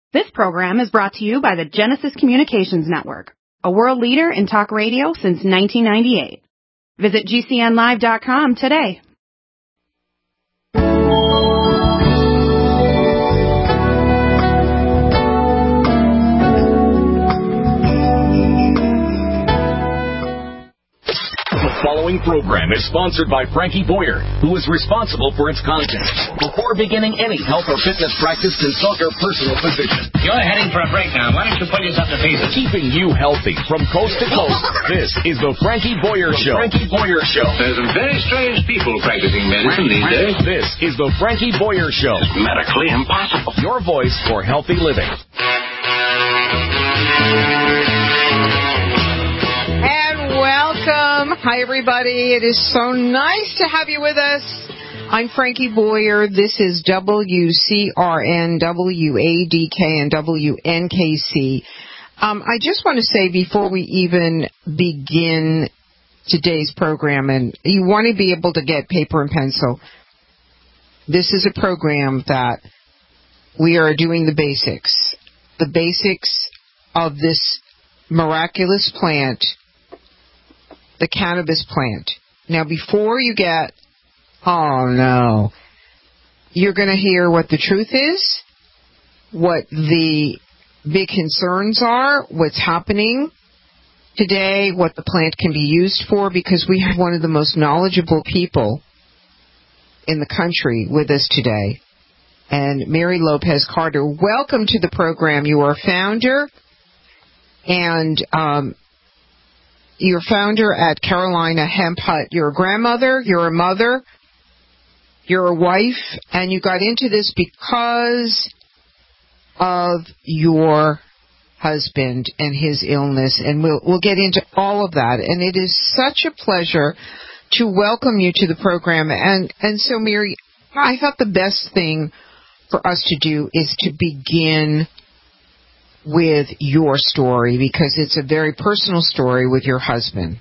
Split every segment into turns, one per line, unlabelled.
This program is brought to you by the Genesis Communications Network, a world leader in talk radio since 1998. Visit GCNlive.com today.
The following program is sponsored by Frankie Boyer, who is responsible for its content. Before beginning any health or fitness practice, consult your personal physician.
You're heading for a breakdown. Why don't you pull yourself to pieces?
Keeping you healthy from coast to coast. This is the Frankie Boyer Show.
Frankie Boyer Show. There's some very strange people practicing medicine these days.
This is the Frankie Boyer Show.
It's medically impossible.
Your voice for healthy living.
Welcome. Hi, everybody. It is so nice to have you with us. I'm Frankie Boyer. This is WCRN, WADK, and WNKC. I just want to say before we even begin today's program, and you want to be able to get paper and pencil, this is a program that we are doing the basics of this miraculous plant, the cannabis plant. Now, before you get, oh no, you're going to hear what the truth is, what the big concerns are, what's happening today, what the plant can be used for, because we have one of the most knowledgeable people in the country with us today, and Mary Lopez Carter. Welcome to the program. You are a founder, and you're founder at Carolina Hemp Hut. You're a grandmother, you're a mother, you're a wife, and you got into this because of your husband and his illness, and we'll get into all of that. And it is such a pleasure to welcome you to the program. And so, Mary, I thought the best thing for us to do is to begin with your story, because it's a very personal story with your husband.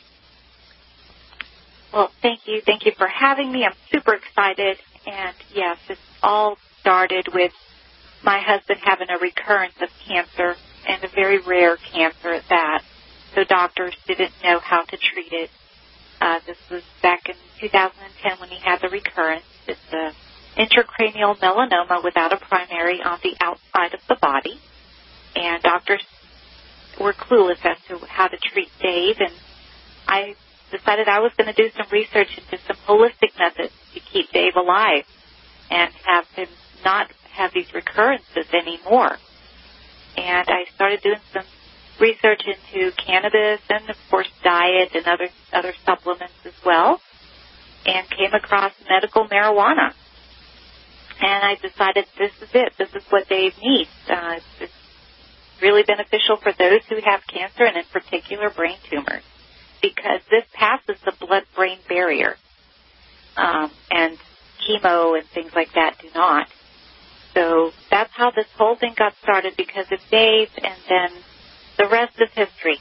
Well, thank you. Thank you for having me. I'm super excited. And yes, it all started with my husband having a recurrence of cancer, and a very rare cancer at that. So doctors didn't know how to treat it. This was back in 2010 when he had the recurrence. It's an intracranial melanoma without a primary on the outside of the body. And doctors were clueless as to how to treat Dave, and I decided I was going to do some research into some holistic methods to keep Dave alive and have him not have these recurrences anymore. And I started doing some research into cannabis and, of course, diet and other supplements as well, and came across medical marijuana. And I decided this is it. This is what Dave needs. It's really beneficial for those who have cancer, and in particular brain tumors, because this passes the blood-brain barrier, and chemo and things like that do not. So that's how this whole thing got started, because of Dave, and then the rest is history.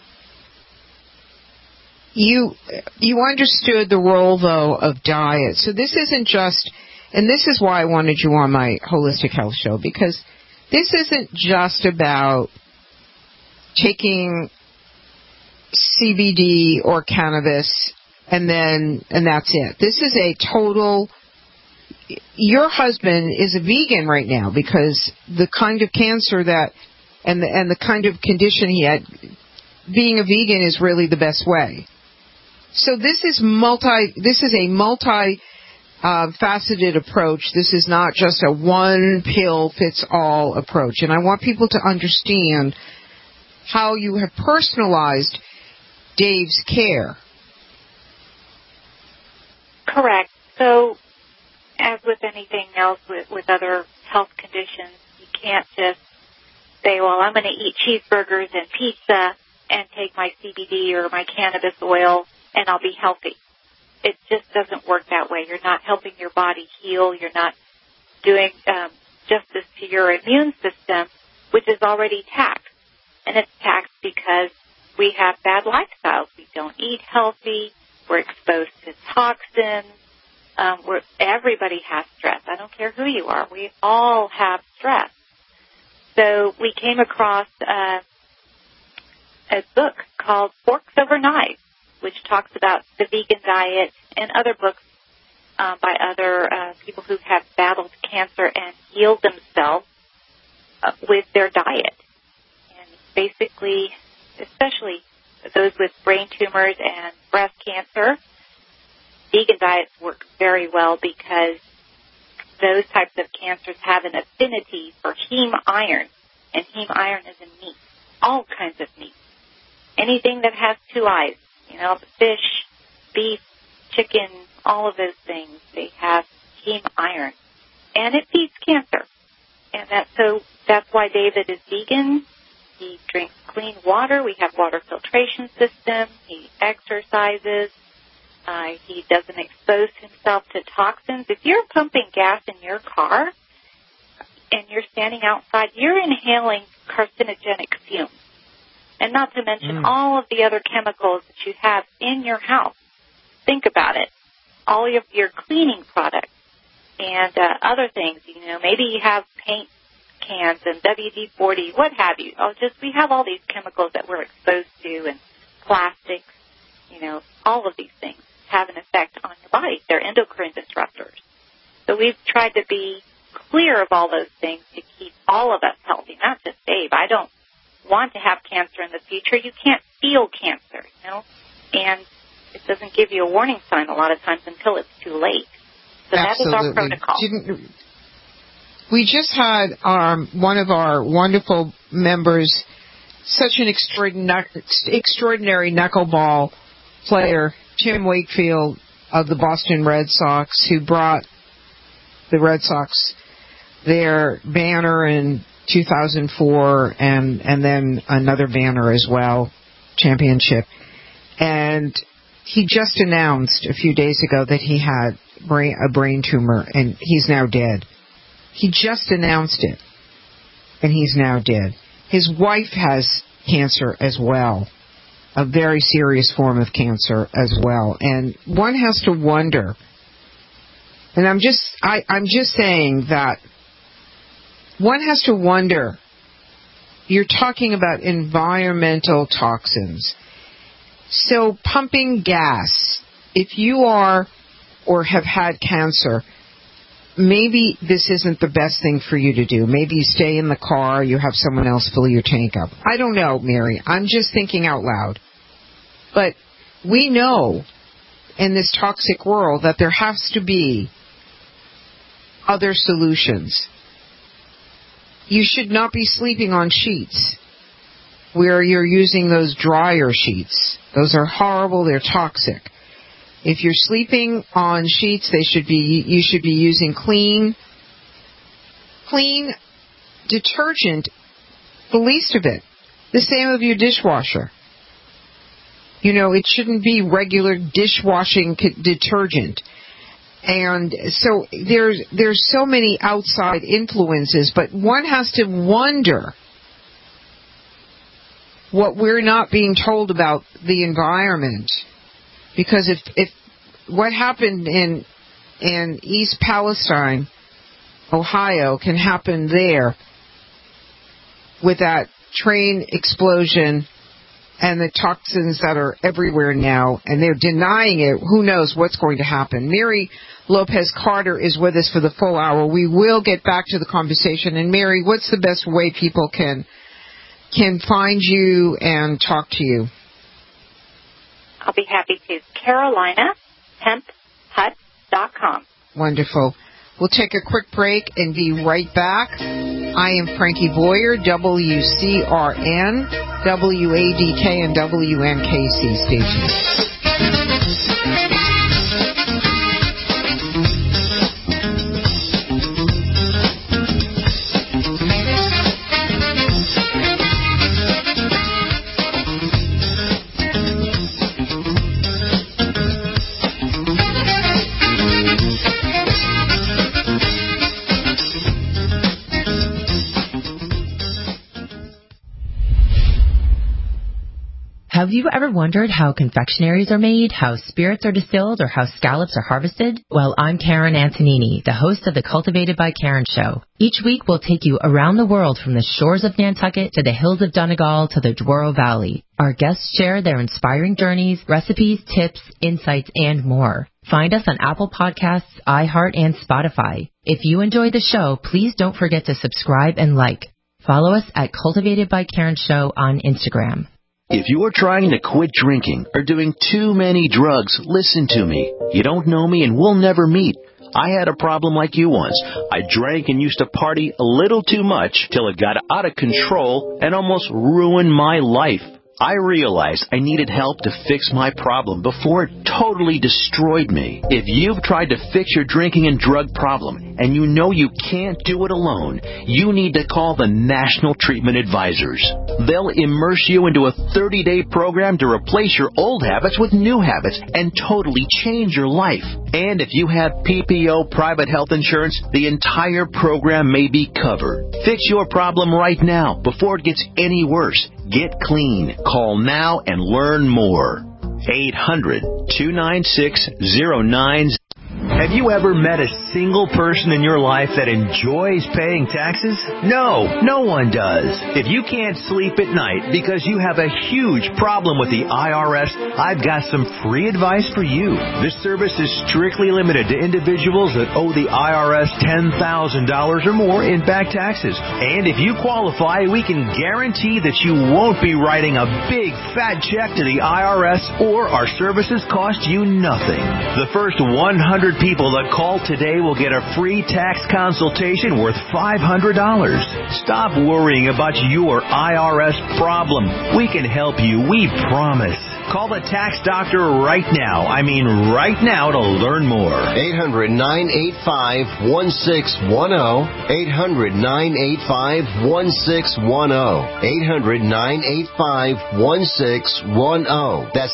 You understood the role, though, of diet. So this isn't just, and this is why I wanted you on my Holistic Health Show, because this isn't just about taking CBD or cannabis and that's it. This is a total. Your husband is a vegan right now because the kind of cancer that and the kind of condition he had, being a vegan is really the best way. So this is a multi faceted approach. This is not just a one pill fits all approach. And I want people to understand how you have personalized Dave's care.
Correct. So, as with anything else with other health conditions, you can't just say, well, I'm going to eat cheeseburgers and pizza and take my CBD or my cannabis oil and I'll be healthy. It just doesn't work that way. You're not helping your body heal. You're not doing justice to your immune system, which is already taxed. And it's taxed because we have bad lifestyles. We don't eat healthy. We're exposed to toxins. Everybody has stress. I don't care who you are. We all have stress. so we came across a book called Forks Over Knives, which talks about the vegan diet, and other books by other people who have battled cancer and healed themselves with their diet. And basically, especially those with brain tumors and breast cancer, vegan diets work very well because those types of cancers have an affinity for heme iron, and heme iron is in meat, all kinds of meat. Anything that has two eyes, fish, beef, chicken, all of those things, they have heme iron, and it feeds cancer. And that's why David is vegan. He drinks clean water. We have water filtration system. He exercises. He doesn't expose himself to toxins. If you're pumping gas in your car and you're standing outside, you're inhaling carcinogenic fumes. And not to mention all of the other chemicals that you have in your house. Think about it. All of your cleaning products and other things. Maybe you have paint cans and WD-40, what have you. We have all these chemicals that we're exposed to, and plastics. All of these things have an effect on your body. They're endocrine disruptors. So we've tried to be clear of all those things to keep all of us healthy, not just Dave. I don't want to have cancer in the future. You can't feel cancer, and it doesn't give you a warning sign a lot of times until it's too late. So
Absolutely.
That is our protocol.
We just had one of our wonderful members, such an extraordinary knuckleball player, Tim Wakefield of the Boston Red Sox, who brought the Red Sox their banner in 2004 and then another banner as well, championship. And he just announced a few days ago that he had a brain tumor, and he's now dead. He just announced it, and he's now dead. His wife has cancer as well, a very serious form of cancer as well. And one has to wonder, and I'm just saying that one has to wonder, you're talking about environmental toxins. So pumping gas, if you are or have had cancer, maybe this isn't the best thing for you to do. Maybe you stay in the car, you have someone else fill your tank up. I don't know, Mary. I'm just thinking out loud. But we know in this toxic world that there has to be other solutions. You should not be sleeping on sheets where you're using those dryer sheets. Those are horrible. They're toxic. If you're sleeping on sheets, you should be using clean detergent, the least of it. The same of your dishwasher. It shouldn't be regular dishwashing detergent. And so there's so many outside influences, but one has to wonder what we're not being told about the environment. Because if what happened in East Palestine, Ohio, can happen there with that train explosion and the toxins that are everywhere now, and they're denying it, who knows what's going to happen. Mary Lopez Carter is with us for the full hour. We will get back to the conversation. And Mary, what's the best way people can find you and talk to you?
I'll be happy to. CarolinaHempHut.com.
Wonderful. We'll take a quick break and be right back. I am Frankie Boyer, WCRN, WADK, and WNKC stations.
Have you ever wondered how confectionaries are made, how spirits are distilled, or how scallops are harvested? Well, I'm Karen Antonini, the host of the Cultivated by Karen show. Each week we'll take you around the world from the shores of Nantucket to the hills of Donegal to the Douro Valley. Our guests share their inspiring journeys, recipes, tips, insights, and more. Find us on Apple Podcasts, iHeart, and Spotify. If you enjoy the show, please don't forget to subscribe and like. Follow us at Cultivated by Karen Show on Instagram.
If you're trying to quit drinking or doing too many drugs, listen to me. You don't know me and we'll never meet. I had a problem like you once. I drank and used to party a little too much till it got out of control and almost ruined my life. I realized I needed help to fix my problem before it totally destroyed me. If you've tried to fix your drinking and drug problem and you know you can't do it alone, you need to call the National Treatment Advisors. They'll immerse you into a 30-day program to replace your old habits with new habits and totally change your life. And if you have PPO private health insurance, the entire program may be covered. Fix your problem right now before it gets any worse. Get clean. Call now and learn more. 800-296-0900. Have you ever met a single person in your life that enjoys paying taxes? No, no one does. If you can't sleep at night because you have a huge problem with the IRS, I've got some free advice for you. This service is strictly limited to individuals that owe the IRS $10,000 or more in back taxes. And if you qualify, we can guarantee that you won't be writing a big fat check to the IRS or our services cost you nothing. The first 100 people that call today will get a free tax consultation worth $500. Stop worrying about your IRS problem. We can help you, we promise. Call the tax doctor right now. I mean right now to learn more.
800-985-1610. 800-985-1610. 800-985-1610. That's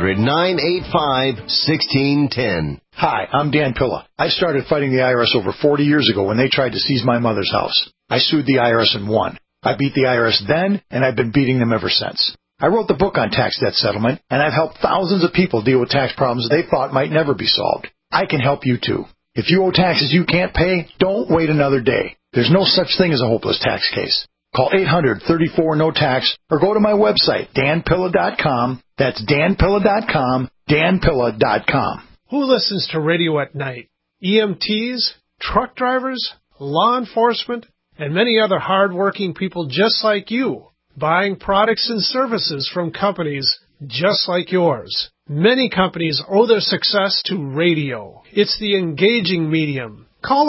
800-985-1610.
Hi, I'm Dan Pilla. I started fighting the IRS over 40 years ago when they tried to seize my mother's house. I sued the IRS and won. I beat the IRS then, and I've been beating them ever since. I wrote the book on tax debt settlement, and I've helped thousands of people deal with tax problems they thought might never be solved. I can help you too. If you owe taxes you can't pay, don't wait another day. There's no such thing as a hopeless tax case. Call 800-34-NO-TAX or go to my website, danpilla.com. That's danpilla.com, danpilla.com.
Who listens to radio at night? EMTs, truck drivers, law enforcement, and many other hard-working people just like you, buying products and services from companies just like yours. Many companies owe their success to radio. It's the engaging medium. Call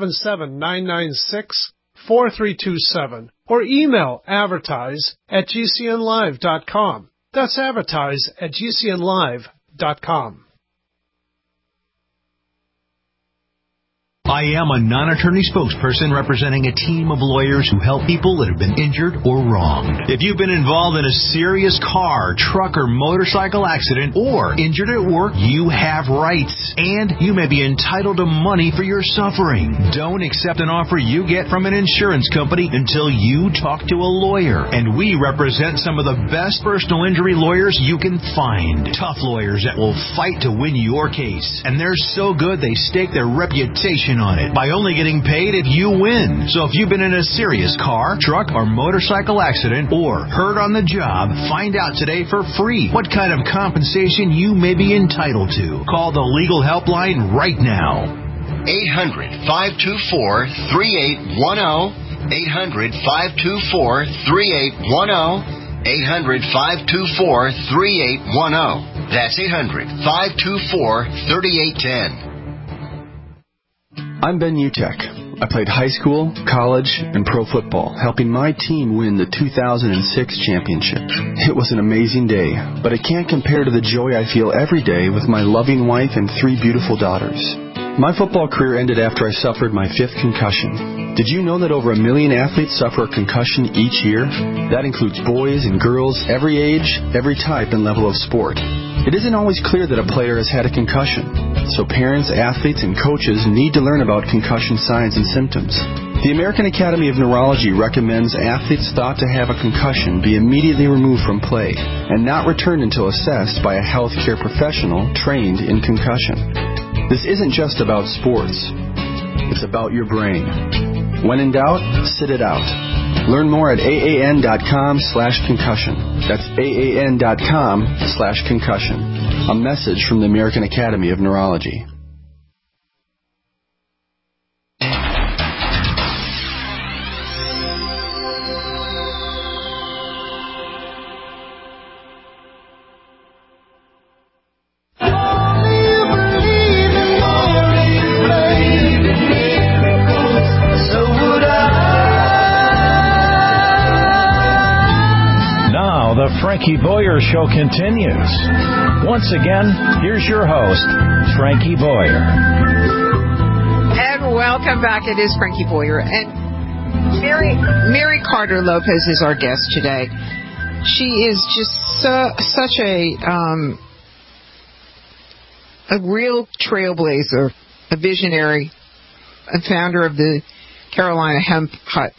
877-996-4327 or email advertise@gcnlive.com. That's advertise@gcnlive.com.
I am a non-attorney spokesperson representing a team of lawyers who help people that have been injured or wronged. If you've been involved in a serious car, truck, or motorcycle accident or injured at work, you have rights, and you may be entitled to money for your suffering. Don't accept an offer you get from an insurance company until you talk to a lawyer, and we represent some of the best personal injury lawyers you can find. Tough lawyers that will fight to win your case, and they're so good they stake their reputation on it by only getting paid if you win. So if you've been in a serious car, truck, or motorcycle accident or hurt on the job, find out today for free what kind of compensation you may be entitled to. Call the legal helpline right now.
800-524-3810. 800-524-3810. 800-524-3810. That's 800-524-3810.
I'm Ben Utek. I played high school, college, and pro football, helping my team win the 2006 championship. It was an amazing day, but it can't compare to the joy I feel every day with my loving wife and 3 beautiful daughters. My football career ended after I suffered my 5th concussion. Did you know that over 1 million athletes suffer a concussion each year? That includes boys and girls, every age, every type and level of sport. It isn't always clear that a player has had a concussion, so parents, athletes, and coaches need to learn about concussion signs and symptoms. The American Academy of Neurology recommends athletes thought to have a concussion be immediately removed from play and not returned until assessed by a healthcare professional trained in concussion. This isn't just about sports. It's about your brain. When in doubt, sit it out. Learn more at AAN.com/concussion. That's AAN.com/concussion. A message from the American Academy of Neurology.
Frankie Boyer Show continues. Once again, here's your host, Frankie Boyer.
And welcome back. It is Frankie Boyer. And Mary Carter Lopez is our guest today. She is just such a real trailblazer, a visionary, a founder of the Carolina Hemp Hut.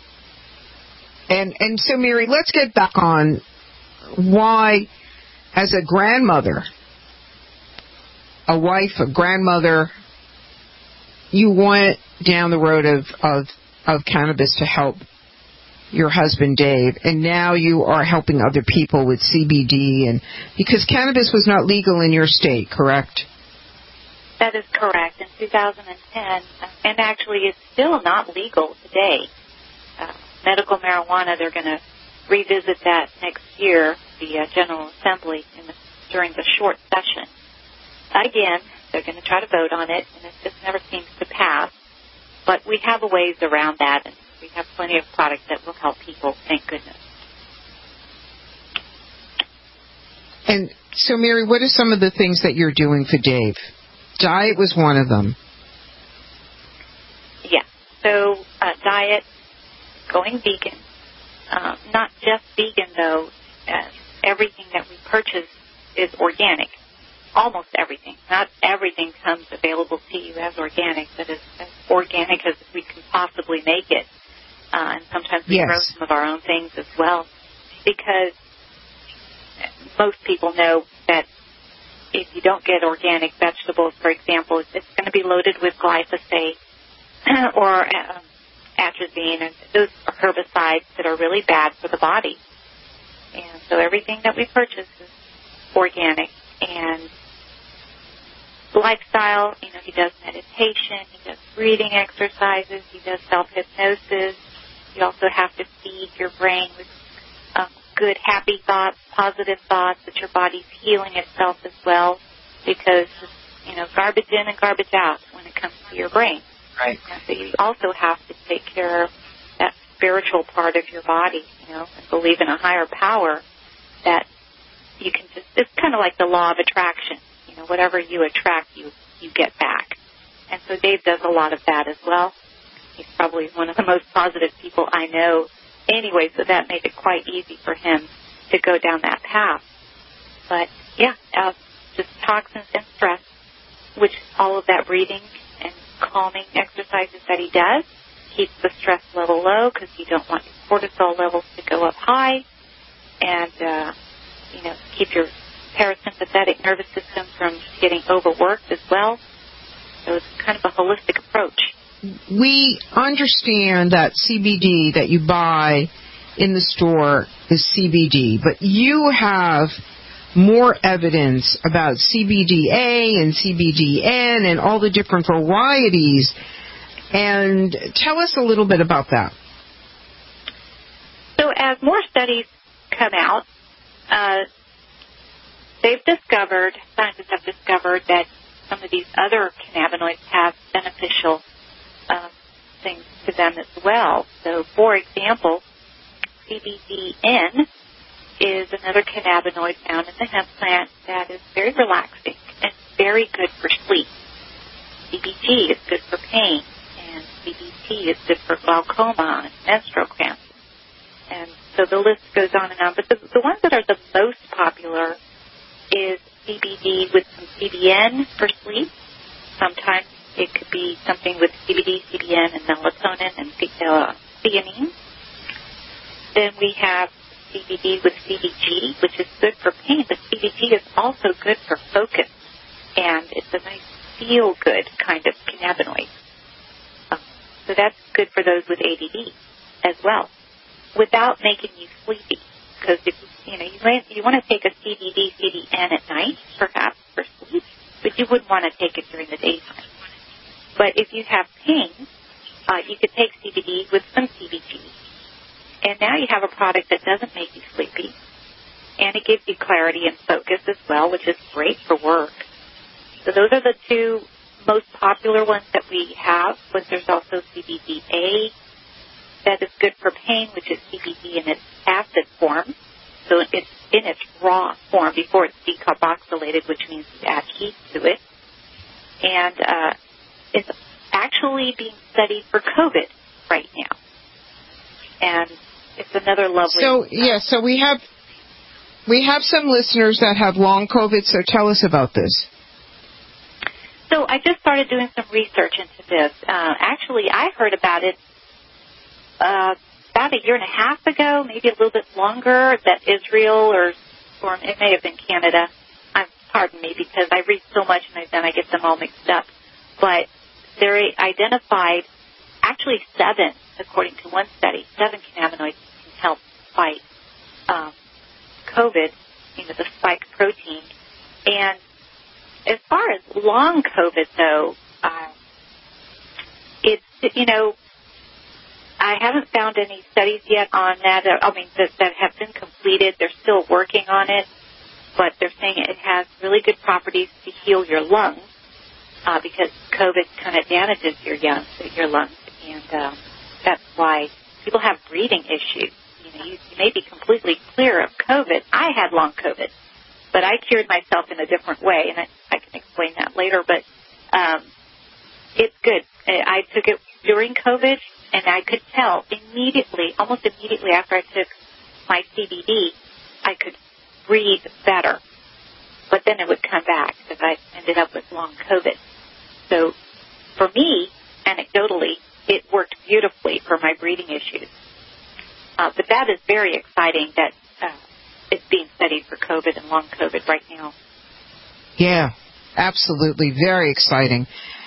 And so, Mary, let's get back on why, as a grandmother, a wife, a grandmother, you went down the road of cannabis to help your husband, Dave, and now you are helping other people with CBD, and because cannabis was not legal in your state, correct?
That is correct. In 2010, and actually it's still not legal today. Medical marijuana, they're going to revisit that next year, the General Assembly, during the short session. Again, they're going to try to vote on it, and it just never seems to pass. But we have a ways around that, and we have plenty of products that will help people, thank goodness.
And so, Mary, what are some of the things that you're doing for Dave? Diet was one of them.
Yeah, so diet, going vegan. Not just vegan, though. Everything that we purchase is organic. Almost everything. Not everything comes available to you as organic, but as organic as we can possibly make it. And sometimes we grow some of our own things as well. Because most people know that if you don't get organic vegetables, for example, it's going to be loaded with glyphosate or atrazine, and those are herbicides that are really bad for the body. And so everything that we purchase is organic. And lifestyle, he does meditation, he does breathing exercises, he does self-hypnosis. You also have to feed your brain with good, happy thoughts, positive thoughts, that your body's healing itself as well, because, garbage in and garbage out when it comes to your brain.
Right.
And so you also have to take care of that spiritual part of your body, and believe in a higher power that you can just, it's kind of like the law of attraction. Whatever you attract, you get back. And so Dave does a lot of that as well. He's probably one of the most positive people I know anyway, so that made it quite easy for him to go down that path. But, just toxins and stress, which all of that breathing and calming exercises that he does keeps the stress level low, because you don't want your cortisol levels to go up high, and, keep your parasympathetic nervous system from getting overworked as well. So it's kind of a holistic approach.
We understand that CBD that you buy in the store is CBD, but you have more evidence about CBDA and CBDN and all the different varieties. And tell us a little bit about that.
So as more studies come out, scientists have discovered that some of these other cannabinoids have beneficial things to them as well. So, for example, CBDN is another cannabinoid found in the hemp plant that is very relaxing and very good for sleep. CBG is good for pain, and CBT is good for glaucoma and menstrual cramps. And so the list goes on and on. But the ones that are the most popular is CBD with some CBN for sleep. Sometimes It could be something with CBD, CBN, and melatonin and theanine. Then we have CBD with CBG, which is good for pain, but CBG is also good for focus, and it's a nice feel-good kind of cannabinoid. So that's good for those with ADD as well, without making you sleepy. Because if you want to take a CBD, CBN at night, perhaps for sleep, but you wouldn't want to take it during the daytime. But if you have pain, you could take CBD with some CBG. And now you have a product that doesn't make you sleepy. And it gives you clarity and focus as well, which is great for work. So those are the two most popular ones that we have. But there's also CBDA that is good for pain, which is CBD in its acid form. So it's in its raw form before it's decarboxylated, which means you add heat to it. And it's actually being studied for COVID right now. And it's another lovely...
So we have some listeners that have long COVID, so tell us about this.
So I just started doing some research into this. Actually, I heard about it about a year and a half ago, maybe a little bit longer, that Israel or it may have been Canada. Pardon me, because I read so much and then I get them all mixed up. But they identified actually 7, according to one study, 7 cannabinoids can help fight COVID, the spike protein. And as far as long COVID, though, it's, I haven't found any studies yet on that. That have been completed. They're still working on it, but they're saying it has really good properties to heal your lungs because COVID kind of damages your lungs, and that's why people have breathing issues. You may be completely clear of COVID. I had long COVID, but I cured myself in a different way, and I can explain that later. But it's good. I took it during COVID, and I could tell almost immediately after I took my CBD, I could breathe better. But then it would come back because I ended up with long COVID. So for me, anecdotally, it worked beautifully for my breathing issues. But that is very exciting that it's being studied for COVID and long COVID right now.
Yeah, absolutely. Very exciting.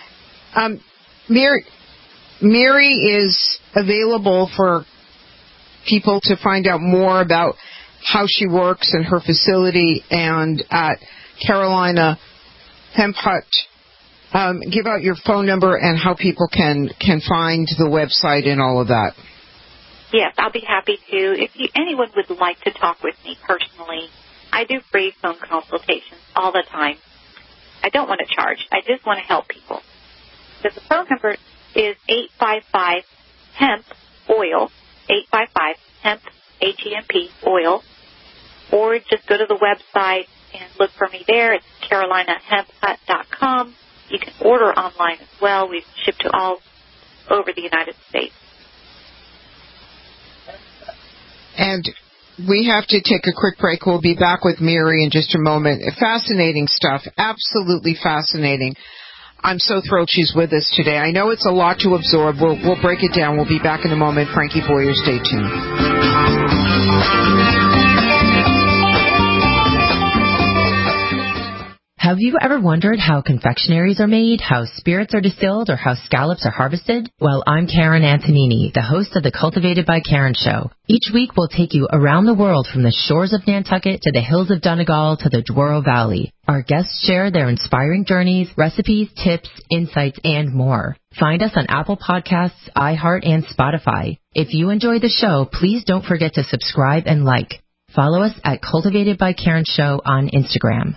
Mary is available for people to find out more about how she works and her facility and at Carolina Hemp Hut. Give out your phone number and how people can find the website and all of that.
Yes, I'll be happy to. If anyone would like to talk with me personally, I do free phone consultations all the time. I don't want to charge. I just want to help people. So the phone number is 855-HEMP-OIL, 855-HEMP, H-E-M-P, oil, or just go to the website and look for me there. It's carolinahemphut.com. You can order online as well. We ship to all over the United States.
And we have to take a quick break. We'll be back with Mary in just a moment. Fascinating stuff. Absolutely fascinating. I'm so thrilled she's with us today. I know it's a lot to absorb. We'll break it down. We'll be back in a moment. Frankie Boyer, stay tuned.
Have you ever wondered how confectionaries are made, how spirits are distilled, or how scallops are harvested? Well, I'm Karen Antonini, the host of the Cultivated by Karen show. Each week we'll take you around the world from the shores of Nantucket to the hills of Donegal to the Douro Valley. Our guests share their inspiring journeys, recipes, tips, insights, and more. Find us on Apple Podcasts, iHeart, and Spotify. If you enjoy the show, please don't forget to subscribe and like. Follow us at Cultivated by Karen Show on Instagram.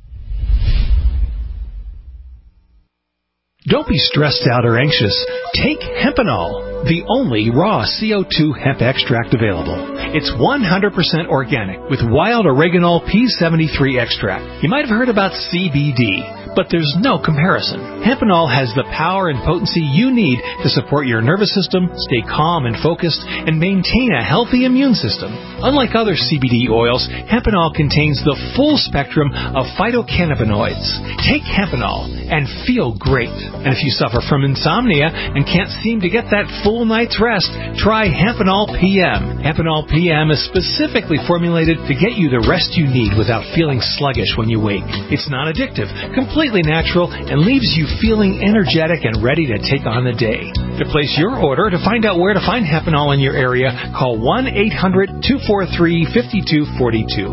Don't be stressed out or anxious. Take Hempanol, the only raw CO2 hemp extract available. It's 100% organic with wild oregano P73 extract. You might have heard about CBD, but there's no comparison. Hempenol has the power and potency you need to support your nervous system, stay calm and focused, and maintain a healthy immune system. Unlike other CBD oils, Hempenol contains the full spectrum of phytocannabinoids. Take Hempenol and feel great. And if you suffer from insomnia and can't seem to get that full night's rest, try Hempenol PM. Hempenol PM is specifically formulated to get you the rest you need without feeling sluggish when you wake. It's non addictive, completely natural, and leaves you feeling energetic and ready to take on the day. To place your order, to find out where to find Hempenol in your area, call 1-800-243-5242,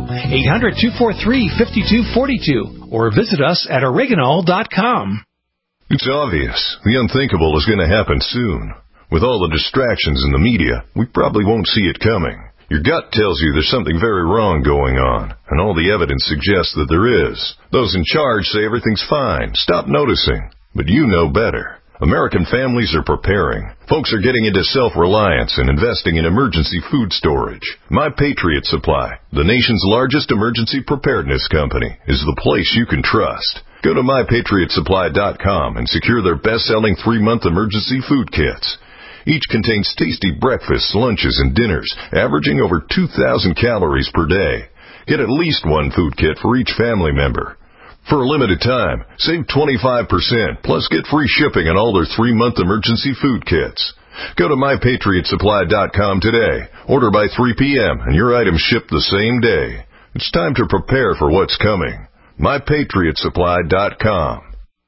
800-243-5242, or visit us at Oregonol.com.
It's obvious. The unthinkable is going to happen soon. With all the distractions in the media, we probably won't see it coming. Your gut tells you there's something very wrong going on, and all the evidence suggests that there is. Those in charge say everything's fine. Stop noticing. But you know better. American families are preparing. Folks are getting into self-reliance and investing in emergency food storage. My Patriot Supply, the nation's largest emergency preparedness company, is the place you can trust. Go to MyPatriotSupply.com and secure their best-selling 3-month emergency food kits. Each contains tasty breakfasts, lunches, and dinners, averaging over 2,000 calories per day. Get at least one food kit for each family member. For a limited time, save 25%, plus get free shipping on all their 3-month emergency food kits. Go to MyPatriotSupply.com today. Order by 3 p.m. and your items ship the same day. It's time to prepare for what's coming. MyPatriotSupply.com.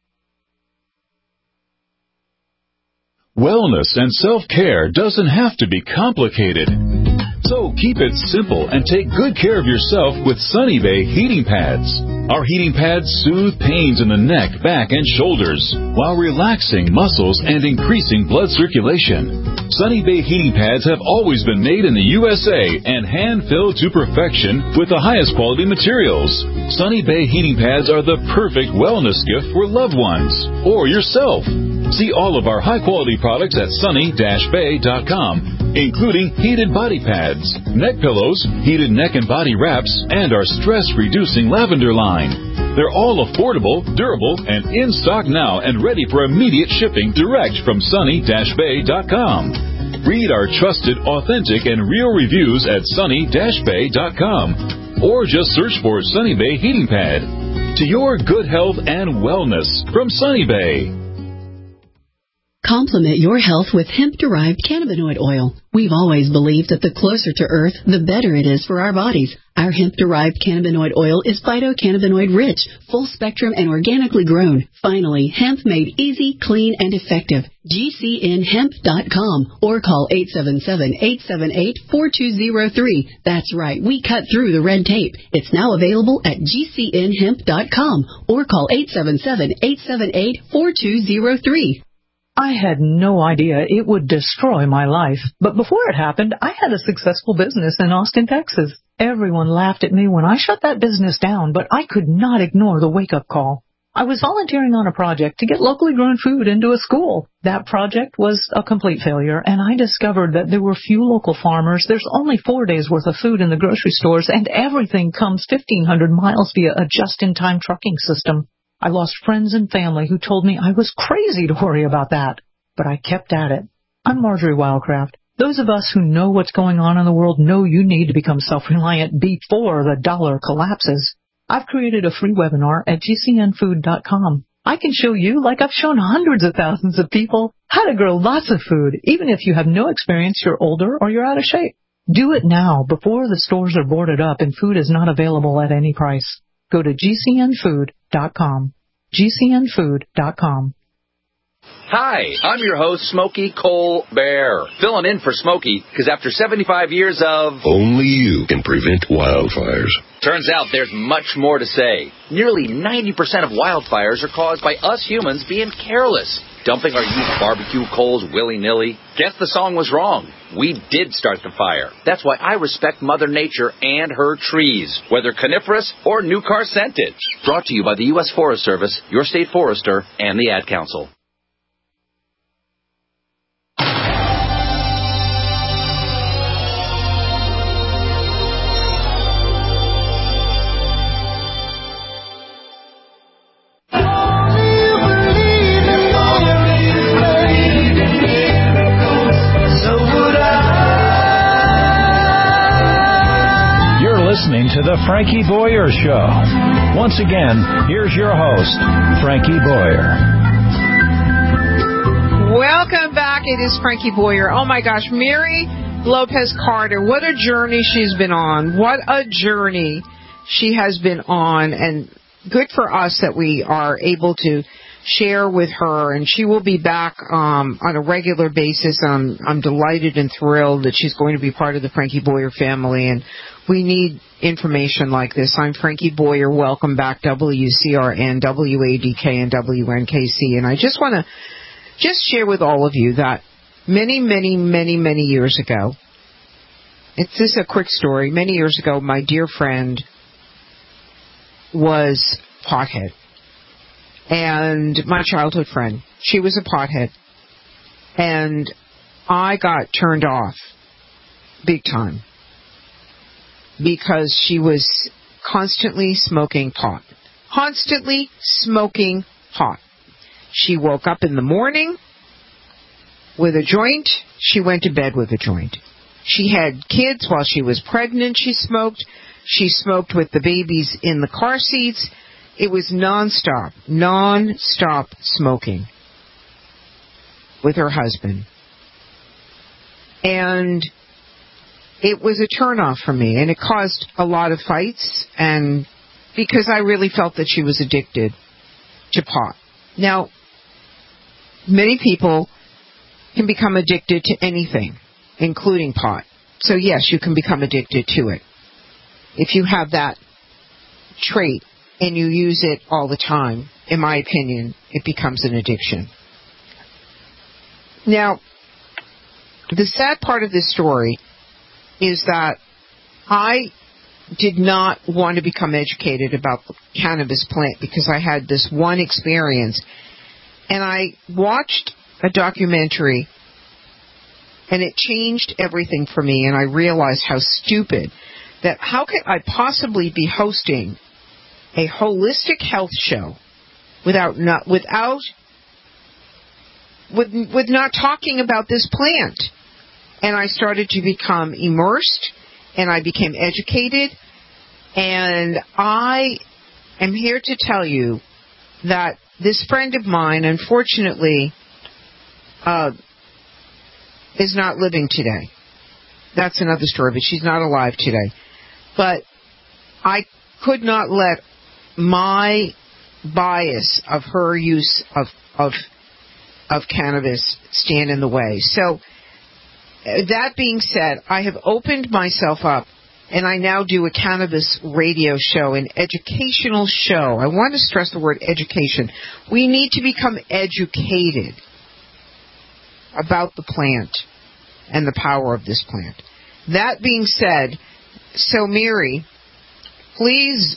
Wellness and self-care doesn't have to be complicated. So keep it simple and take good care of yourself with Sunny Bay heating pads. Our heating pads soothe pains in the neck, back, and shoulders while relaxing muscles and increasing blood circulation. Sunny Bay heating pads have always been made in the USA and hand-filled to perfection with the highest quality materials. Sunny Bay heating pads are the perfect wellness gift for loved ones or yourself. See all of our high-quality products at sunny-bay.com, including heated body pads, neck pillows, heated neck and body wraps, and our stress-reducing lavender line. They're all affordable, durable, and in stock now and ready for immediate shipping direct from sunny-bay.com. Read our trusted, authentic, and real reviews at sunny-bay.com, or just search for Sunny Bay Heating Pad. To your good health and wellness from Sunny Bay.
Complement your health with hemp-derived cannabinoid oil. We've always believed that the closer to Earth, the better it is for our bodies. Our hemp-derived cannabinoid oil is phytocannabinoid-rich, full-spectrum, and organically grown. Finally, hemp made easy, clean, and effective. GCNhemp.com or call 877-878-4203. That's right, we cut through the red tape. It's now available at GCNhemp.com or call 877-878-4203.
I had no idea it would destroy my life. But before it happened, I had a successful business in Austin, Texas. Everyone laughed at me when I shut that business down, but I could not ignore the wake-up call. I was volunteering on a project to get locally grown food into a school. That project was a complete failure, and I discovered that there were few local farmers. There's only 4 days' worth of food in the grocery stores, and everything comes 1,500 miles via a just-in-time trucking system. I lost friends and family who told me I was crazy to worry about that. But I kept at it. I'm Marjorie Wildcraft. Those of us who know what's going on in the world know you need to become self-reliant before the dollar collapses. I've created a free webinar at GCNfood.com. I can show you, like I've shown hundreds of thousands of people, how to grow lots of food, even if you have no experience, you're older, or you're out of shape. Do it now before the stores are boarded up and food is not available at any price. Go to GCNfood.com. GCNfood.com.
Hi, I'm your host, Smokey Colbert, filling in for Smokey, because after 75 years of...
Only you can prevent wildfires.
Turns out there's much more to say. Nearly 90% of wildfires are caused by us humans being careless, dumping our used barbecue coals willy-nilly. Guess the song was wrong. We did start the fire. That's why I respect Mother Nature and her trees, whether coniferous or new car scented. Brought to you by the U.S. Forest Service, your state forester, and the Ad Council.
listening to The Frankie Boyer Show. Once again, here's your host, Frankie Boyer.
Welcome back. It is Frankie Boyer. Oh, my gosh. Mary Lopez Carter, what a journey she's been on. What a journey she has been on. And good for us that we are able to share with her, and she will be back on a regular basis. I'm delighted and thrilled that she's going to be part of the Frankie Boyer family, and we need information like this. I'm Frankie Boyer. Welcome back, WCRN, WADK, and WNKC. And I just want to share with all of you that many years ago, this is a quick story. Many years ago, my dear friend was pothead. And my childhood friend, she was a pothead. And I got turned off big time because she was constantly smoking pot. Constantly smoking pot. She woke up in the morning with a joint. She went to bed with a joint. She had kids while she was pregnant. She smoked. She smoked with the babies in the car seats. It was nonstop smoking with her husband. And it was a turnoff for me, and it caused a lot of fights, and because I really felt that she was addicted to pot. Now, many people can become addicted to anything, including pot. So yes, you can become addicted to it. If you have that trait, and you use it all the time, in my opinion, it becomes an addiction. Now, the sad part of this story is that I did not want to become educated about the cannabis plant because I had this one experience. And I watched a documentary, and it changed everything for me, and I realized how stupid that how could I possibly be hosting a holistic health show with not talking about this plant. And I started to become immersed, and I became educated, and I am here to tell you that this friend of mine, unfortunately, is not living today. That's another story, but she's not alive today. But I could not let my bias of her use of cannabis stand in the way. So, that being said, I have opened myself up, and I now do a cannabis radio show, an educational show. I want to stress the word education. We need to become educated about the plant and the power of this plant. That being said, so Mary, please,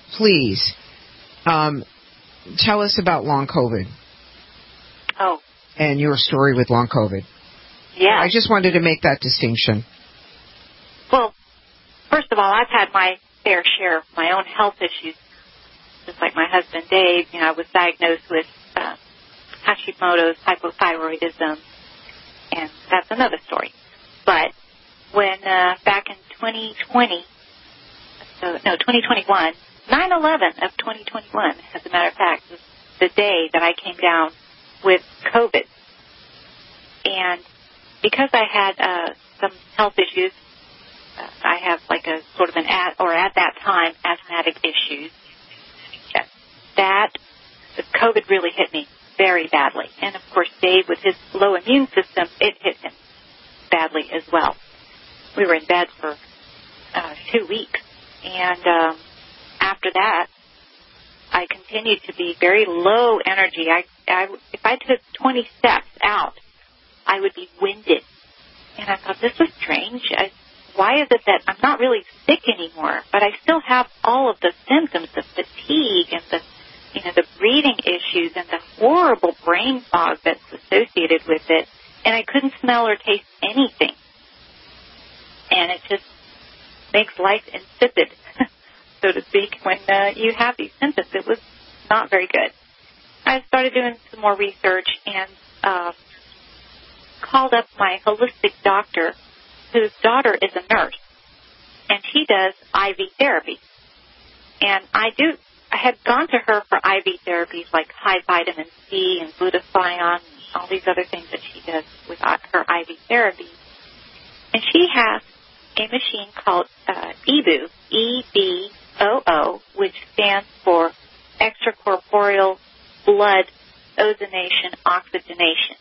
tell us about long COVID.
Oh.
And your story with long COVID.
Yeah.
I just wanted to make that distinction.
Well, first of all, I've had my fair share of my own health issues. Just like my husband, Dave, I was diagnosed with Hashimoto's hypothyroidism, and that's another story. But when back in 2021, 9/11 of 2021, as a matter of fact, was the day that I came down with COVID. And because I had some health issues, I have like a sort of at that time, asthmatic issues, that the COVID really hit me very badly. And, of course, Dave, with his low immune system, it hit him badly as well. We were in bed for 2 weeks. And after that, I continued to be very low energy. If I took 20 steps out, I would be winded. And I thought, this is strange. Why is it that I'm not really sick anymore, but I still have all of the symptoms, the fatigue and the breathing issues and the horrible brain fog that's associated with it, and I couldn't smell or taste anything. And it just makes life insipid, so to speak, when you have these symptoms. It was not very good. I started doing some more research and called up my holistic doctor, whose daughter is a nurse. and she does IV therapy. And I had gone to her for IV therapies like high vitamin C and glutathione and all these other things that she does with her IV therapy. And she has a machine called EBOO, EBOO, which stands for extracorporeal blood ozonation oxygenation.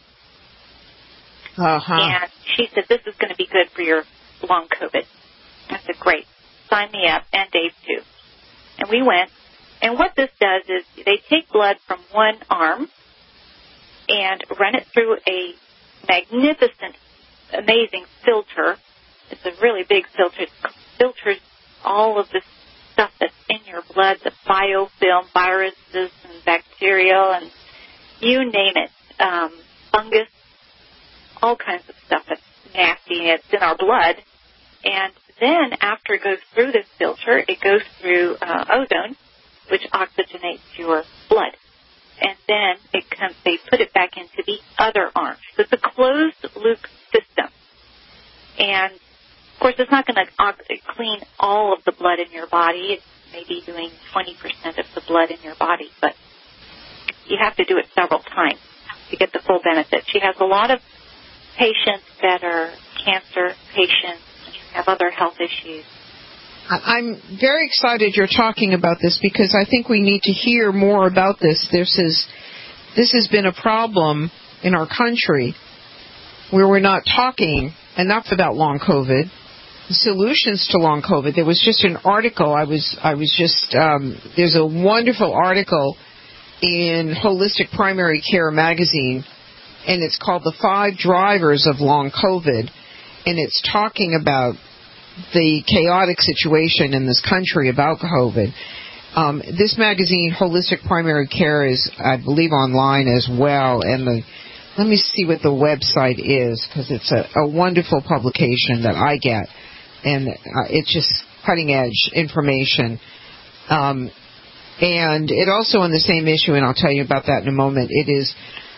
And she said, this is going to be good for your long COVID. I said, great. Sign me up, and Dave too. And we went. And what this does is they take blood from one arm and run it through a magnificent, amazing filter. It's a really big filter. It filters all of the stuff that's in your blood, the biofilm, viruses and bacteria and you name it, fungus, all kinds of stuff that's nasty. It's in our blood. And then after it goes through this filter, it goes through ozone, which oxygenates your blood. And then they put it back into the other arm. So it's a closed-loop system. And, of course, it's not going to clean all of the blood in your body. It's maybe doing 20% of the blood in your body. But you have to do it several times to get the full benefit. She has a lot of patients that are cancer patients and have other health issues.
I'm very excited you're talking about this because I think we need to hear more about this. This has been a problem in our country where we're not talking enough about long COVID, the solutions to long COVID. There was just an article. There's a wonderful article in Holistic Primary Care magazine, and it's called The 5 Drivers of Long COVID, and it's talking about the chaotic situation in this country about COVID. This magazine, Holistic Primary Care, is, I believe, online as well. And let me see what the website is, because it's a wonderful publication that I get. And it's just cutting-edge information. And it also on the same issue, and I'll tell you about that in a moment, it is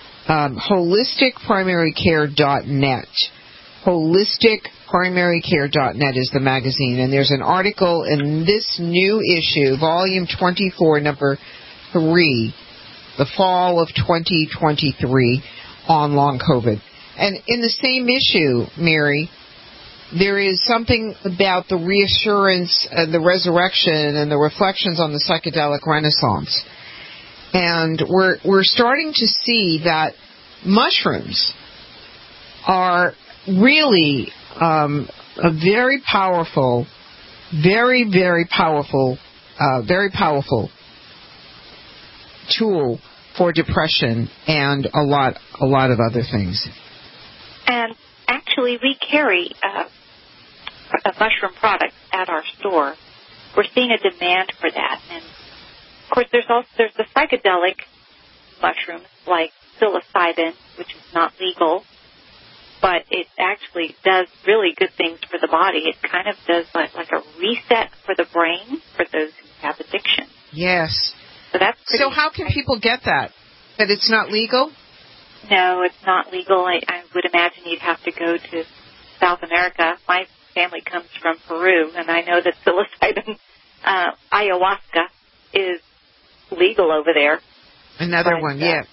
holisticprimarycare.net. Holisticprimarycare.net is the magazine, and there's an article in this new issue, volume 24, number 3, the fall of 2023, on long COVID. And in the same issue, Mary, there is something about the reassurance and the resurrection and the reflections on the psychedelic renaissance. And we're starting to see that mushrooms are really a very powerful tool for depression and a lot of other things. And
actually, we carry a mushroom product at our store. We're seeing a demand for that, and of course, there's the psychedelic mushrooms like psilocybin, which is not legal, but it actually does really good things for the body. It kind of does like a reset for the brain for those who have addiction.
Yes.
So
how can people get that? That it's not legal?
No, it's not legal. I would imagine you'd have to go to South America. My family comes from Peru, and I know that psilocybin, ayahuasca, is legal over there.
Another one, yeah.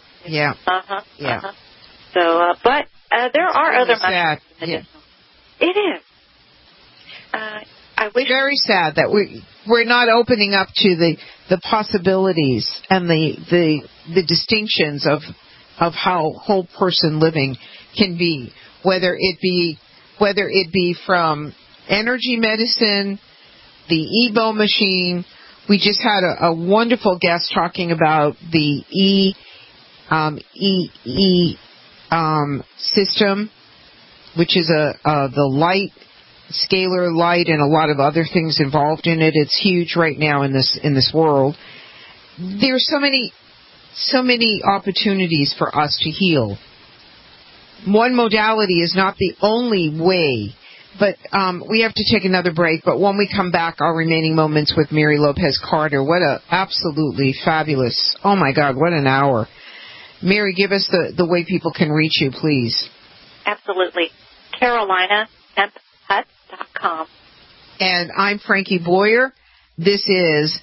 So, but there are other mushrooms.
Yeah.
It is.
It's very sad that we're not opening up to the possibilities and the distinctions of how whole person living can be, whether it be from energy medicine, the EBOO machine. We just had a wonderful guest talking about the system, which is the light, scalar light, and a lot of other things involved in it. It's huge right now in this world. There's so many opportunities for us to heal. One modality is not the only way, but we have to take another break. But when we come back, our remaining moments with Mary Lopez Carter. What a absolutely fabulous, oh my God, what an hour. Mary, give us the way people can reach you, please.
Absolutely. CarolinaHempHut.com.
And I'm Frankie Boyer. This is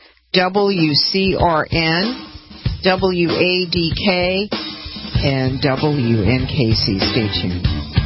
WCRN, WADK, and WNKC. Stay tuned.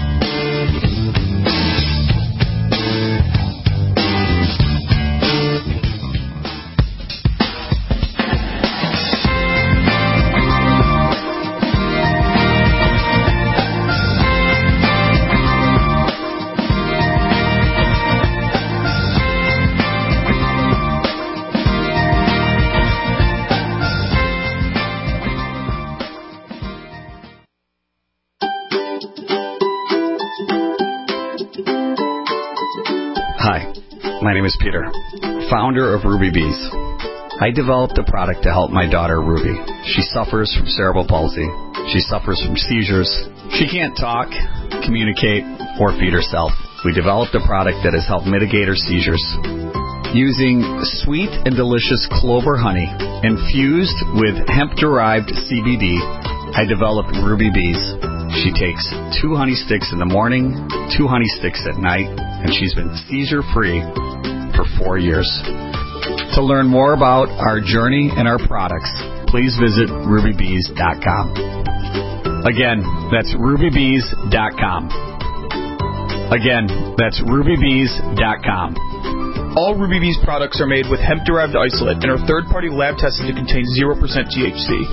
My name is Peter, founder of Ruby Bees. I developed a product to help my daughter, Ruby. She suffers from cerebral palsy. She suffers from seizures. She can't talk, communicate, or feed herself. We developed a product that has helped mitigate her seizures. Using sweet and delicious clover honey infused with hemp-derived CBD, I developed Ruby Bees. She takes 2 honey sticks in the morning, 2 honey sticks at night, and she's been seizure-free for 4 years. To learn more about our journey and our products, please visit rubybees.com. Again, that's rubybees.com. Again, that's rubybees.com.
All Ruby Bees products are made with hemp-derived isolate and are third-party lab tested to contain 0% THC.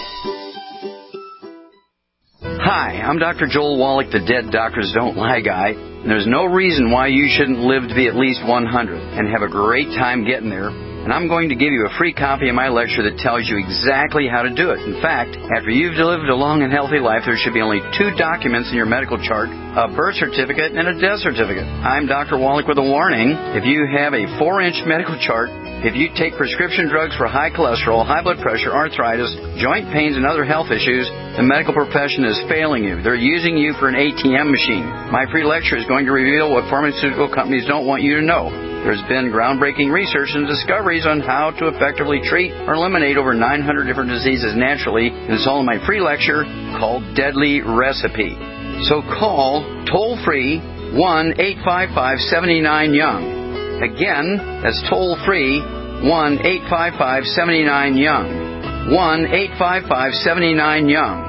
Hi, I'm Dr. Joel Wallach, the Dead Doctors Don't Lie guy. And there's no reason why you shouldn't live to be at least 100 and have a great time getting there. And I'm going to give you a free copy of my lecture that tells you exactly how to do it. In fact, after you've lived a long and healthy life, there should be only 2 documents in your medical chart, a birth certificate and a death certificate. I'm Dr. Wallach with a warning. If you have a 4-inch medical chart, if you take prescription drugs for high cholesterol, high blood pressure, arthritis, joint pains, and other health issues, the medical profession is failing you. They're using you for an ATM machine. My free lecture is going to reveal what pharmaceutical companies don't want you to know. There's been groundbreaking research and discoveries on how to effectively treat or eliminate over 900 different diseases naturally, and it's all in my free lecture called Deadly Recipe. So call toll-free 1-855-79-YOUNG. Again, that's toll-free 1-855-79-YOUNG. 1-855-79-YOUNG.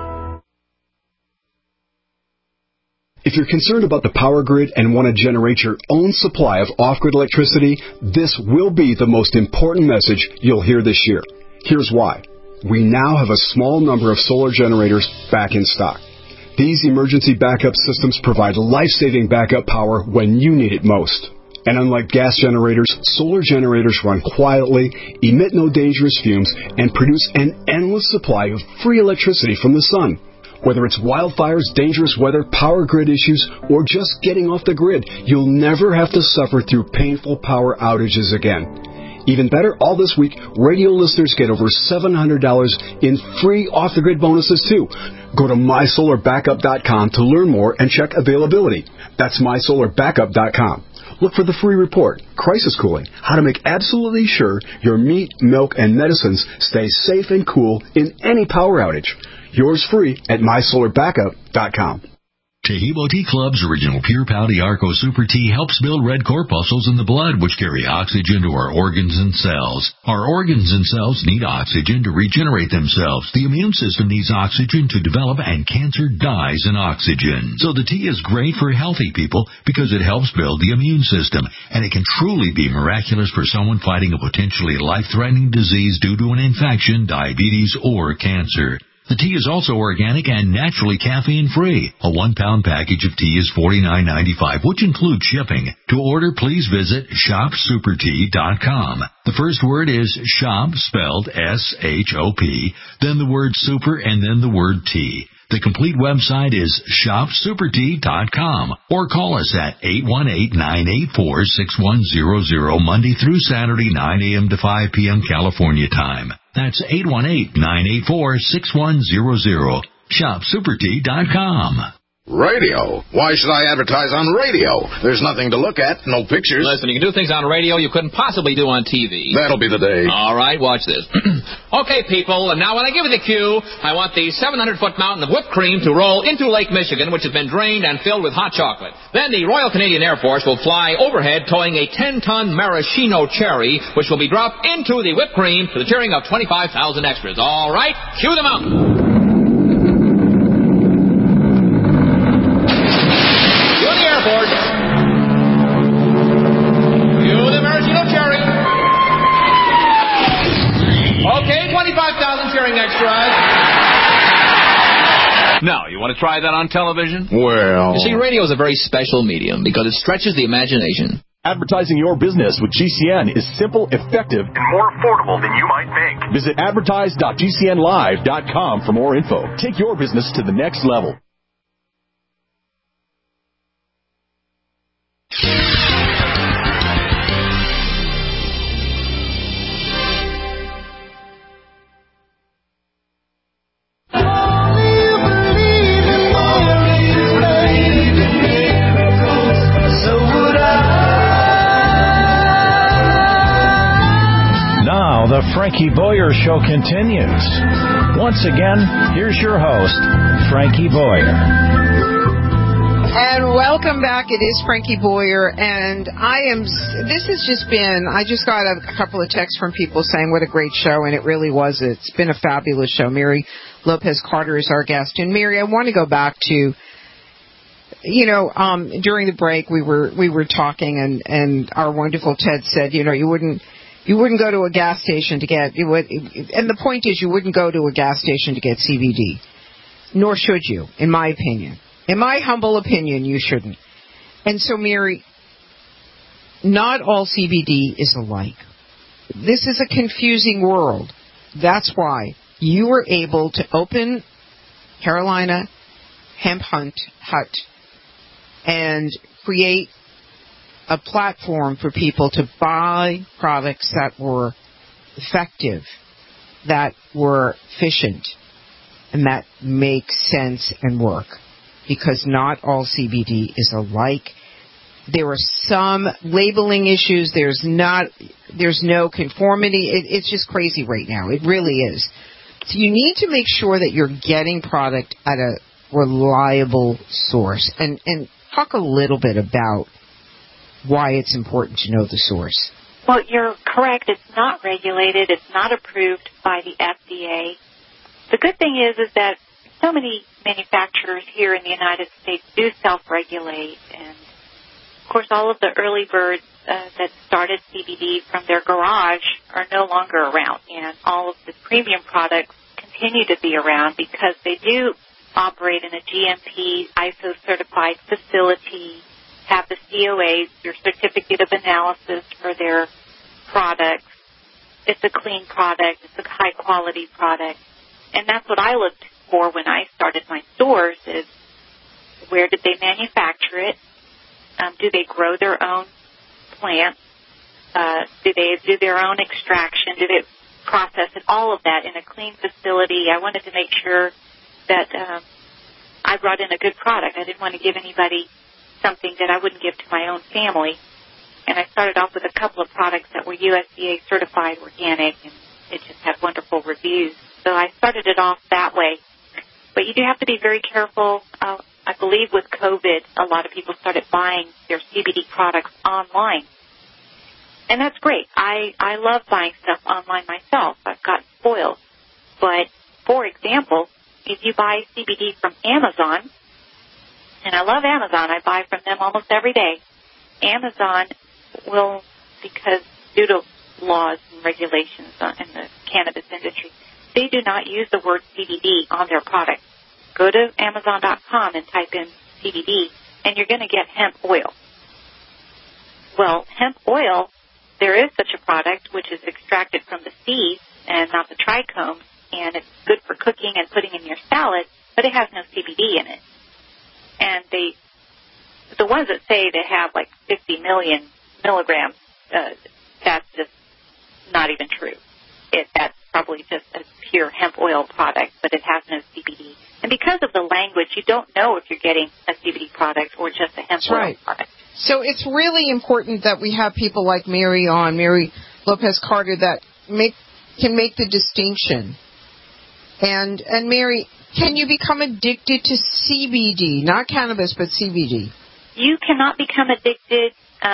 If you're concerned about the power grid and want to generate your own supply of off-grid electricity, this will be the most important message you'll hear this year. Here's why. We now have a small number of solar generators back in stock. These emergency backup systems provide life-saving backup power when you need it most. And unlike gas generators, solar generators run quietly, emit no dangerous fumes, and produce an endless supply of free electricity from the sun. Whether it's wildfires, dangerous weather, power grid issues, or just getting off the grid, you'll never have to suffer through painful power outages again. Even better, all this week, radio listeners get over $700 in free off-the-grid bonuses, too. Go to mysolarbackup.com to learn more and check availability. That's mysolarbackup.com. Look for the free report, Crisis Cooling, how to make absolutely sure your meat, milk, and medicines stay safe and cool in any power outage. Yours free at mysolarbackup.com.
Taheebo Tea Club's original Pure Pouty Arco Super Tea helps build red corpuscles in the blood, which carry oxygen to our organs and cells. Our organs and cells need oxygen to regenerate themselves. The immune system needs oxygen to develop, and cancer dies in oxygen. So the tea is great for healthy people because it helps build the immune system, and it can truly be miraculous for someone fighting a potentially life-threatening disease due to an infection, diabetes, or cancer. The tea is also organic and naturally caffeine-free. A 1-pound package of tea is $49.95, which includes shipping. To order, please visit shopsupertea.com. The first word is shop, spelled S-H-O-P, then the word super, and then the word tea. The complete website is shopsupertea.com, or call us at 818-984-6100 Monday through Saturday, 9 a.m. to 5 p.m. California time. That's 818-984-6100. Shopsupertea.com.
Radio? Why should I advertise on radio? There's nothing to look at, no pictures.
Listen, you can do things on radio you couldn't possibly do on TV.
That'll be the day.
All right, watch this. Okay, people, and now when I give you the cue, I want the 700-foot mountain of whipped cream to roll into Lake Michigan, which has been drained and filled with hot chocolate. Then the Royal Canadian Air Force will fly overhead towing a 10-ton maraschino cherry, which will be dropped into the whipped cream to the cheering of 25,000 extras. All right, cue the mountain. Okay, 25,000 cheering extras. Now, you want to try that on television?
Well...
You see, radio is a very special medium because it stretches the imagination.
Advertising your business with GCN is simple, effective, and more affordable than you might think. Visit advertise.gcnlive.com for more info. Take your business to the next level.
The Frankie Boyer Show continues. Once again, here's your host, Frankie Boyer.
And welcome back. It is Frankie Boyer, and I just got a couple of texts from people saying what a great show, and it really was. It's been a fabulous show. Mary Lopez Carter is our guest. And Mary, I want to go back to, during the break we were talking, and our wonderful Ted said, you wouldn't go to a gas station to get, and the point is you wouldn't go to a gas station to get CBD. Nor should you, in my opinion. In my humble opinion, you shouldn't. And so, Mary, not all CBD is alike. This is a confusing world. That's why you were able to open Carolina Hemp Hut and create a platform for people to buy products that were effective, that were efficient, and that make sense and work. Because not all CBD is alike. There are some labeling issues. There's no conformity. It's just crazy right now. It really is. So you need to make sure that you're getting product at a reliable source. And talk a little bit about why it's important to know the source.
Well, you're correct. It's not regulated. It's not approved by the FDA. The good thing is that so many manufacturers here in the United States do self-regulate. And, of course, all of the early birds that started CBD from their garage are no longer around. And all of the premium products continue to be around because they do operate in a GMP, ISO-certified facility, have the COAs, your certificate of analysis for their products. It's a clean product. It's a high-quality product. And that's what I looked for when I started my stores is where did they manufacture it? Do they grow their own plants? Do they do their own extraction? Do they process it? All of that in a clean facility. I wanted to make sure that I brought in a good product. I didn't want to give anybody something that I wouldn't give to my own family. And I started off with a couple of products that were USDA certified organic, and it just had wonderful reviews. So I started it off that way. But you do have to be very careful. I believe with COVID, a lot of people started buying their CBD products online. And that's great. I love buying stuff online myself. I've gotten spoiled. But, for example, if you buy CBD from Amazon, and I love Amazon. I buy from them almost every day. Amazon will, because due to laws and regulations in the cannabis industry, they do not use the word CBD on their product. Go to Amazon.com and type in CBD, and you're going to get hemp oil. Well, hemp oil, there is such a product which is extracted from the seeds and not the trichomes, and it's good for cooking and putting in your salad, but it has no CBD in it. And the ones that say they have like 50 million milligrams, that's just not even true. That's probably just a pure hemp oil product, but it has no CBD. And because of the language you don't know if you're getting a CBD product or just a hemp oil product.
So it's really important that we have people like Mary on, Mary Lopez Carter, that can make the distinction. And Mary, can you become addicted to CBD, not cannabis, but CBD?
You cannot become addicted,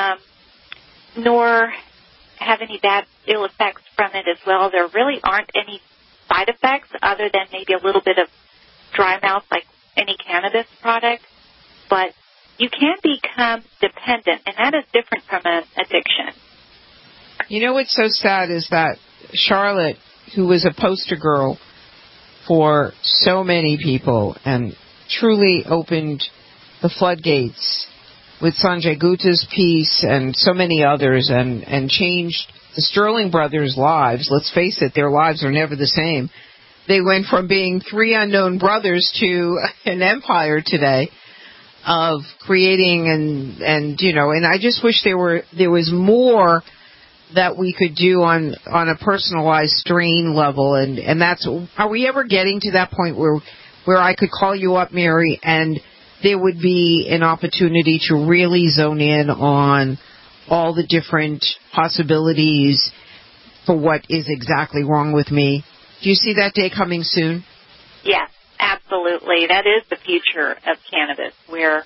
nor have any bad ill effects from it as well. There really aren't any side effects other than maybe a little bit of dry mouth like any cannabis product. But you can become dependent, and that is different from an addiction.
You know what's so sad is that Charlotte, who was a poster girl for so many people and truly opened the floodgates with Sanjay Gupta's piece and so many others and changed the Sterling brothers' lives. Let's face it, their lives are never the same. They went from being three unknown brothers to an empire today of creating and I just wish there was more that we could do on a personalized strain level, and that's, are we ever getting to that point where I could call you up, Mary, and there would be an opportunity to really zone in on all the different possibilities for what is exactly wrong with me? Do you see that day coming soon?
Yes, absolutely. That is the future of cannabis, where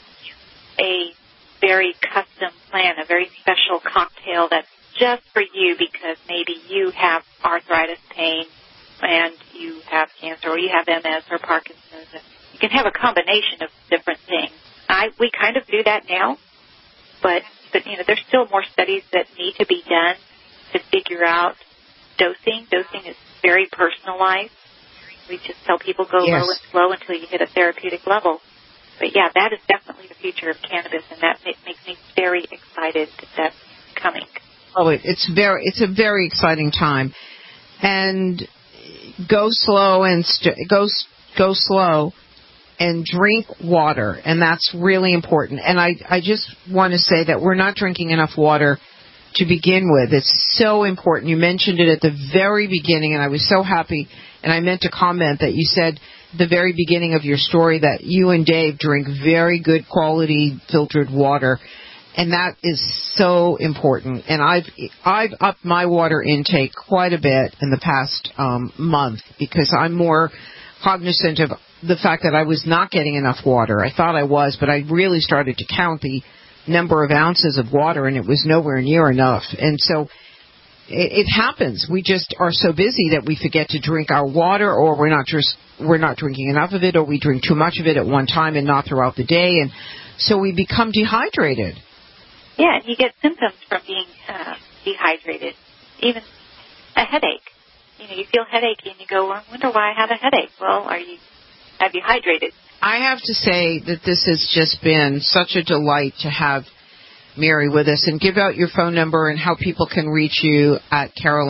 a very custom plan, a very special cocktail that's just for you because maybe you have arthritis pain and you have cancer or you have MS or Parkinson's. You can have a combination of different things. We kind of do that now, but there's still more studies that need to be done to figure out dosing. Dosing is very personalized. We just tell people go low and slow until you hit a therapeutic level. But yeah, that is definitely the future of cannabis, and that makes me very excited that that's coming.
Oh, it's a very exciting time, and go slow and go slow and drink water, and that's really important. And I just want to say that we're not drinking enough water to begin with. It's so important. You mentioned it at the very beginning, and I was so happy, and I meant to comment that you said at the very beginning of your story that you and Dave drink very good quality filtered water. And that is so important. And I've upped my water intake quite a bit in the past month because I'm more cognizant of the fact that I was not getting enough water. I thought I was, but I really started to count the number of ounces of water, and it was nowhere near enough. And so it happens. We just are so busy that we forget to drink our water, or we're not drinking enough of it, or we drink too much of it at one time and not throughout the day. And so we become dehydrated.
Yeah, and you get symptoms from being dehydrated, even a headache. You feel headachy and you go, I wonder why I have a headache. Well, have you hydrated?
I have to say that this has just been such a delight to have Mary with us, and give out your phone number and how people can reach you at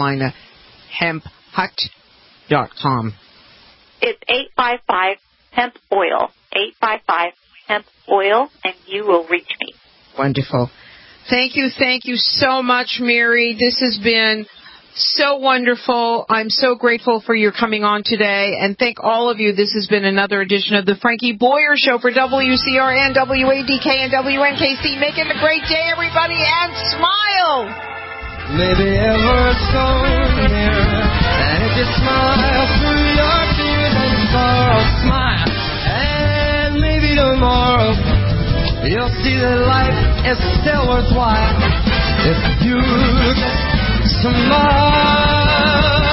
CarolinaHempHut.com.
It's 855-HEMP-OIL, 855-HEMP-OIL, and you will reach me.
Wonderful. Thank you so much, Mary. This has been so wonderful. I'm so grateful for your coming on today, and thank all of you. This has been another edition of the Frankie Boyer Show for WCRN, WADK, and WNKC. Make it a great day, everybody, and smile.
Maybe ever so near, and if you smile through your tears and sorrow, smile, and maybe tomorrow you'll see that life is still worthwhile if you just smile.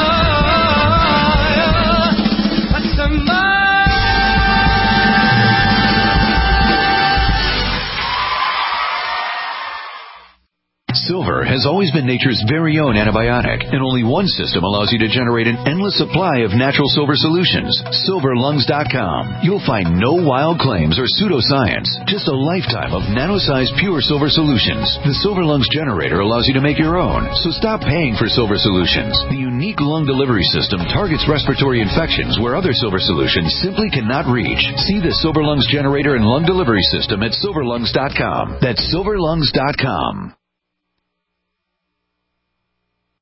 Silver has always been nature's very own antibiotic, and only one system allows you to generate an endless supply of natural silver solutions. SilverLungs.com. You'll find no wild claims or pseudoscience, just a lifetime of nano-sized pure silver solutions. The Silver Lungs generator allows you to make your own, so stop paying for silver solutions. The unique lung delivery system targets respiratory infections where other silver solutions simply cannot reach. See the Silver Lungs generator and lung delivery system at SilverLungs.com. That's SilverLungs.com.